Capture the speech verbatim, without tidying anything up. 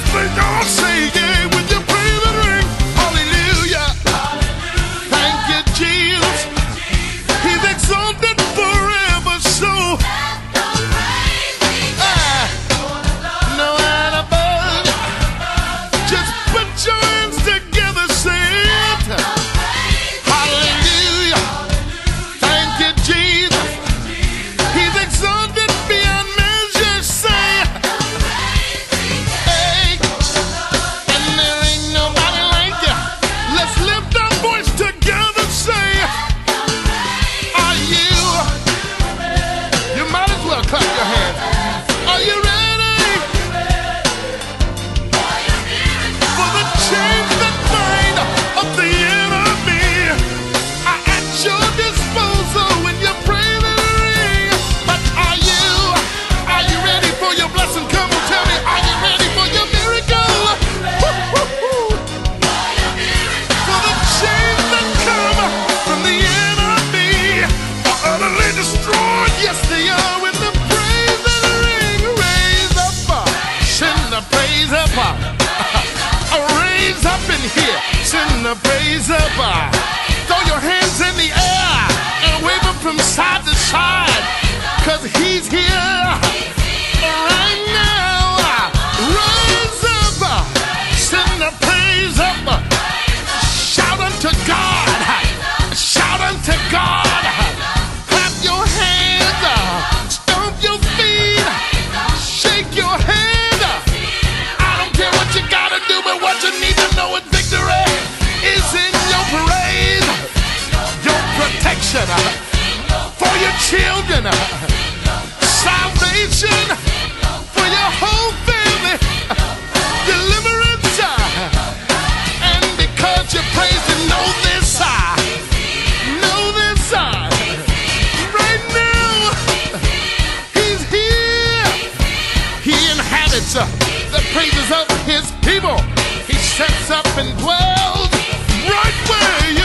They all say yeah with your praise and ring. Hallelujah. Thank you, Jesus. He's exalted forever. So ah, no one above. Just put your hands together, say it. Hallelujah. Thank you, Jesus. He's exalted beyond measure, say. Hey, and there ain't nobody like you. Let's lift our voice together, say. Are you? You might as well clap your hands. Are you ready for the change that mind of the enemy are at your disposal when you pray the ring? But are you? Are you ready for your blessing? Come on, tell me. Are you ready for your miracle? Woo-hoo-hoo. For the change that come from the enemy are utterly destroyed. Yes, they are. When the praise and the ring raise up, send the praise up, raise up in here. Send the praise up. Throw your hands in the air and wave them from side to side, 'cause he's here right now. Raise up. Send the praise up. Shout unto God. Shout unto God. Clap your hands. Stomp your feet. Shake your head. I don't care what you gotta do, but what you need to know is victory is in your praise, your protection for your children, salvation for your whole family, deliverance, and because you praise Him, know this, know this, right now, He's here. He inhabits the praises of His people. He sets up and dwells right where